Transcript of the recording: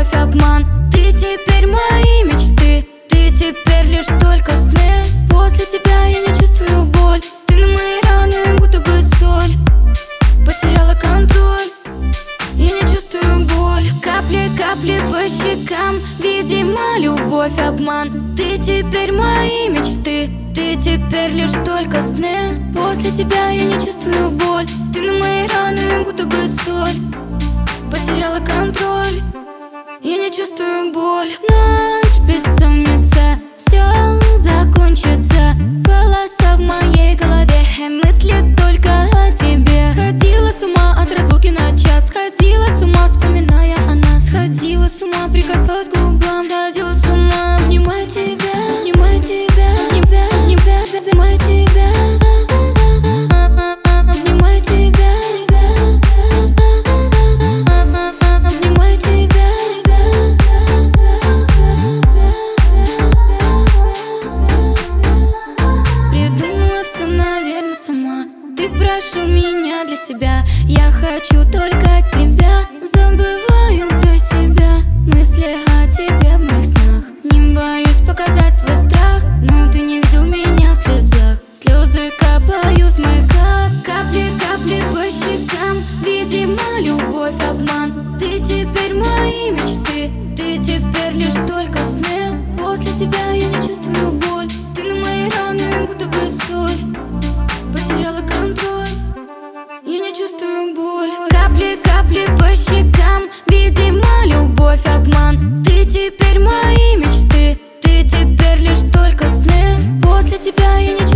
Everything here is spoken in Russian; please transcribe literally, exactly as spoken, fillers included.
любовь, обман. Ты теперь мои мечты, ты теперь лишь только сны. После тебя я не чувствую боль, ты на мои раны будто бы соль. Потеряла контроль, я не чувствую боль. Капли, капли по щекам, видимо, любовь, обман. Ты теперь мои мечты, ты теперь лишь только сны. После тебя я не чувствую боль, ты на мои раны будто бы соль. Потеряла контроль, я не чувствую боль. Ночь, бессонница, все закончится. Голоса в моей голове, мысли только о тебе. Сходила с ума от разлуки на час, сходила с ума, вспоминая о нас. Сходила с ума, прикасалась к губам, сходила с ума, обнимая тебя, обнимая тебя, обнимая тебя, обнимая тебя, обнимая тебя, обнимая тебя. Придумала все, наверное, сама. Ты прошел меня для себя, я хочу только тебя. Забываю про себя, мысли о тебе в моих снах. Не боюсь показать свой страх, но ты не видел меня в слезах. Слезы капают в мой кап, капли, капли по щекам. Видимо, любовь, обман. Ты теперь мои мечты, ты теперь лишь только сны. После тебя я не чувствую боль, ты на мои раны будто бы соль. Потеряла контроль, я не чувствую боль. Капли, капли по щекам, видимо, любовь, обман. Ты теперь мои мечты, ты теперь лишь только сны. После тебя я не чувствую